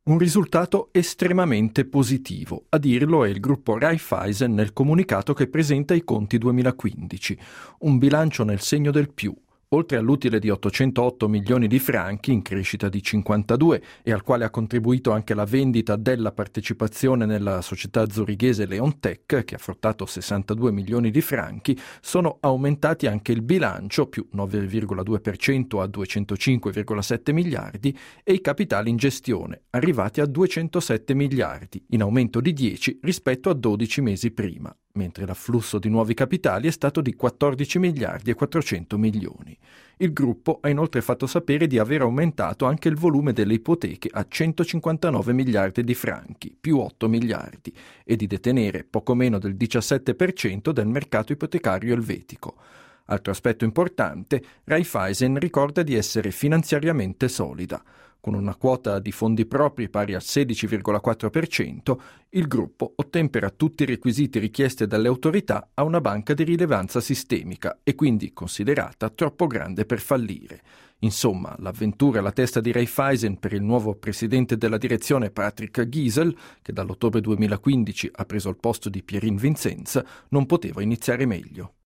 Un risultato estremamente positivo, a dirlo è il gruppo Raiffeisen nel comunicato che presenta i conti 2015, un bilancio nel segno del più. Oltre all'utile di 808 milioni di franchi, in crescita di 52, e al quale ha contribuito anche la vendita della partecipazione nella società zurighese Leontech, che ha fruttato 62 milioni di franchi, sono aumentati anche il bilancio, più 9,2% a 205,7 miliardi, e i capitali in gestione, arrivati a 207 miliardi, in aumento di 10 rispetto a 12 mesi prima, mentre l'afflusso di nuovi capitali è stato di 14 miliardi e 400 milioni. Il gruppo ha inoltre fatto sapere di aver aumentato anche il volume delle ipoteche a 159 miliardi di franchi, più 8 miliardi, e di detenere poco meno del 17% del mercato ipotecario elvetico. Altro aspetto importante, Raiffeisen ricorda di essere finanziariamente solida. Con una quota di fondi propri pari al 16,4%, il gruppo ottempera tutti i requisiti richiesti dalle autorità a una banca di rilevanza sistemica e quindi considerata troppo grande per fallire. Insomma, l'avventura alla testa di Raiffeisen per il nuovo presidente della direzione Patrick Giesel, che dall'ottobre 2015 ha preso il posto di Pierin Vincenz, non poteva iniziare meglio.